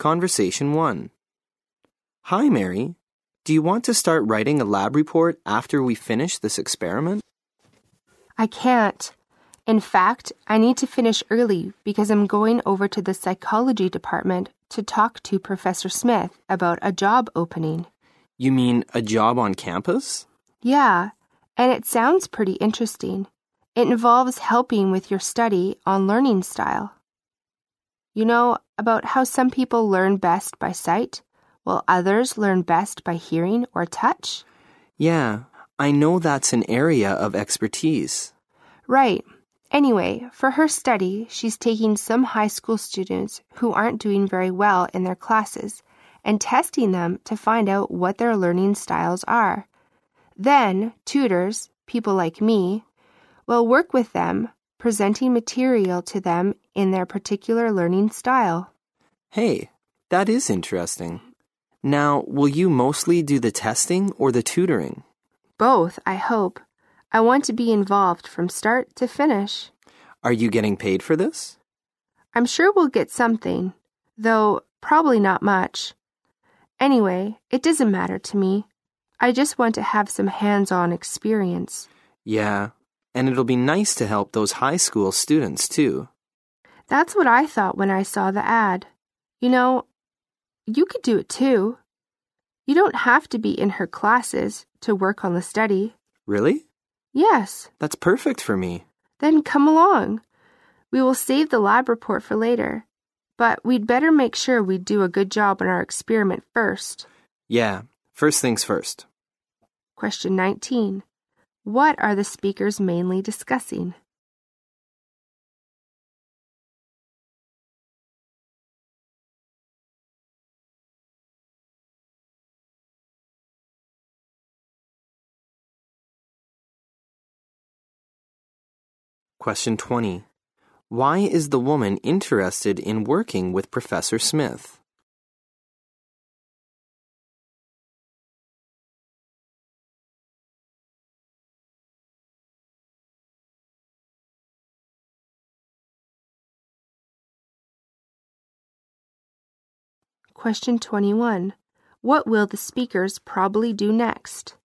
Conversation 1. Hi, Mary. Do you want to start writing a lab report after we finish this experiment? I can't. In fact, I need to finish early because I'm going over to the psychology department to talk to Professor Smith about a job opening. You mean a job on campus? Yeah, and it sounds pretty interesting. It involves helping with your study on learning style. You know about how some people learn best by sight, while others learn best by hearing or touch? Yeah, I know that's an area of expertise. Right. Anyway, for her study, she's taking some high school students who aren't doing very well in their classes and testing them to find out what their learning styles are. Then, tutors, people like me, will work with them, presenting material to them in their particular learning style. Hey, that is interesting. Now, will you mostly do the testing or the tutoring? Both, I hope. I want to be involved from start to finish. Are you getting paid for this? I'm sure we'll get something, though probably not much. Anyway, it doesn't matter to me. I just want to have some hands-on experience. Yeah, and it'll be nice to help those high school students too. That's what I thought when I saw the ad. You know, you could do it too. You don't have to be in her classes to work on the study. Really? Yes. That's perfect for me. Then come along. We will save the lab report for later, but we'd better make sure we do a good job on our experiment first. Yeah, first things first. Question 19. What are the speakers mainly discussing? Question 20. Why is the woman interested in working with Professor Smith? Question 21. What will the speakers probably do next?